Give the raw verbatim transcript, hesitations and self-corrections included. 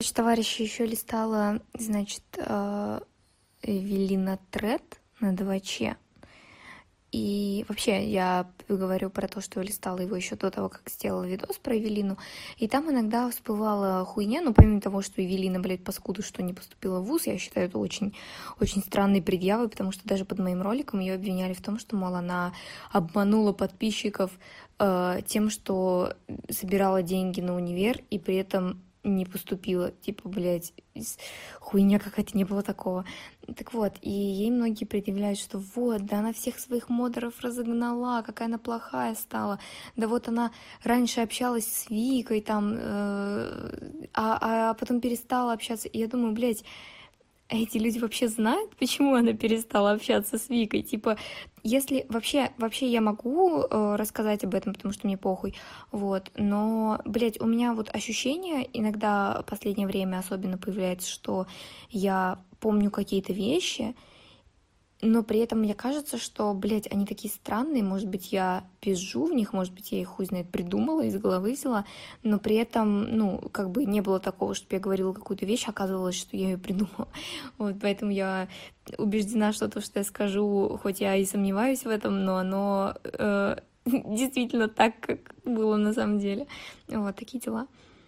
Значит, товарищи, еще листала, значит, э, Эвелина Тред на Дваче. И вообще, я говорю про то, что листала его еще до того, как сделала видос про Эвелину. И там иногда всплывала хуйня, ну, помимо того, что Эвелина, блядь, паскуда, что не поступила в вуз, я считаю, это очень, очень странной предъявой, потому что даже под моим роликом ее обвиняли в том, что, мол, она обманула подписчиков э, тем, что собирала деньги на универ, и при этом не поступила. Типа, блядь, хуйня какая-то, не было такого. Так вот, и ей многие предъявляют, что вот, да она всех своих модеров разогнала, какая она плохая стала. Да вот она раньше общалась с Викой, там, э, а, а потом перестала общаться. И я думаю, блядь, а эти люди вообще знают, почему она перестала общаться с Викой? Типа, если вообще, вообще я могу э, рассказать об этом, потому что мне похуй, вот, но, блядь, у меня вот ощущение иногда в последнее время особенно появляется, что я помню какие-то вещи, но при этом мне кажется, что, блядь, они такие странные, может быть, я пизжу в них, может быть, я их хуй знает придумала, из головы взяла, но при этом, ну, как бы не было такого, чтобы я говорила какую-то вещь, оказывалось, что я ее придумала. Вот, поэтому я убеждена, что то, что я скажу, хоть я и сомневаюсь в этом, но оно э, действительно так, как было на самом деле. Вот, такие дела.